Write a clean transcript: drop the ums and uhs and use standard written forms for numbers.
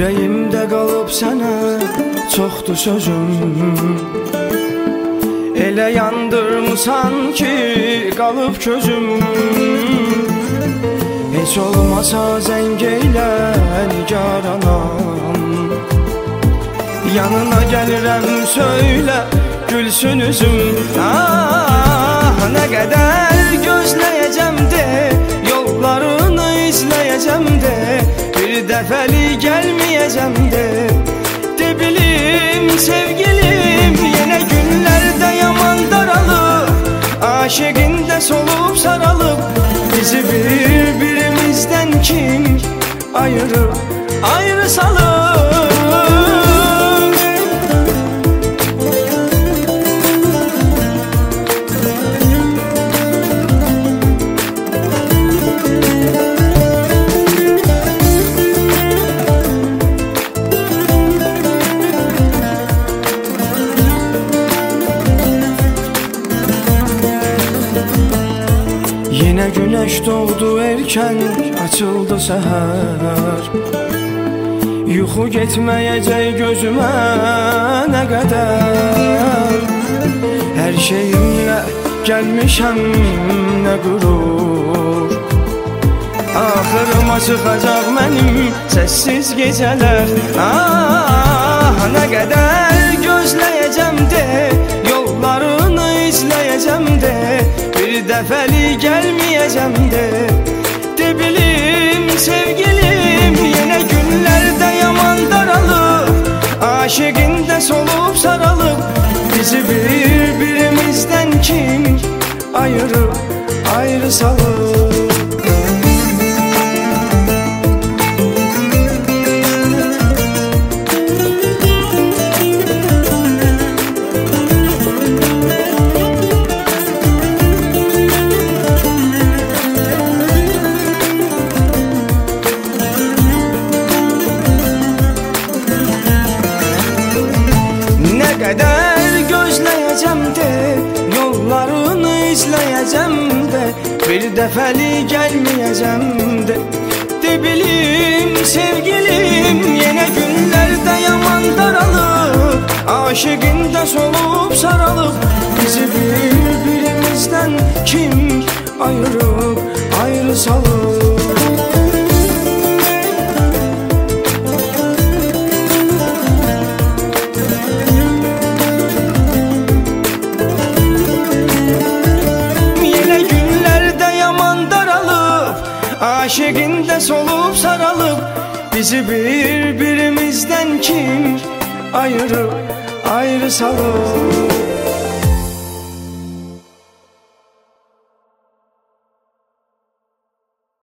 Ürəyimdə qalıb sənə çoxdur sözüm. Elə yandırmısan ki qalıb közüm. Heç olmasa zəng eylə nigaranam. Yanına gəlirəm söylə gülsün üzüm. Nə qədər gözləyəcəm de, yollarını izləyəcəm de, bir dəfəli gəlməyəcəm de. De bilim sevgilim, yenə günlərdə yaman daralıb, aşığində solub saralıb, bizi bir-birimizdən kim ayırıb, ayrı salıb. Yine güneş doğdu erken, açıldı səhər. Yuxu getməyəcək gözümə nə qədər. Hər şeyimlə gəlmişəm nə qürur. Axırıma çıxacaq mənim səssiz gecələr. Nə qədər gözləyəcəm de, yollarını izləyəcəm de, bir dəfəli gəlməyəcəm de. De bilim sevgilim, yenə günlərdə yaman daralıb, aşığində solub saralıb, bizi bir-birimizdən kim ayırıb, ayrı salıb. Qədər gözləyəcəm de, yollarını izləyəcəm de, bir dəfəli gəlməyəcəm de. De bilim sevgilim, yenə günlərdə yaman daralıb, aşığında solub saralıb, bizi bir-birimizdən kim ayırıb, ayrı salıb. Aşığında solub saralıb, bizi bir-birimizdən kim ayırıb, ayrı salıb.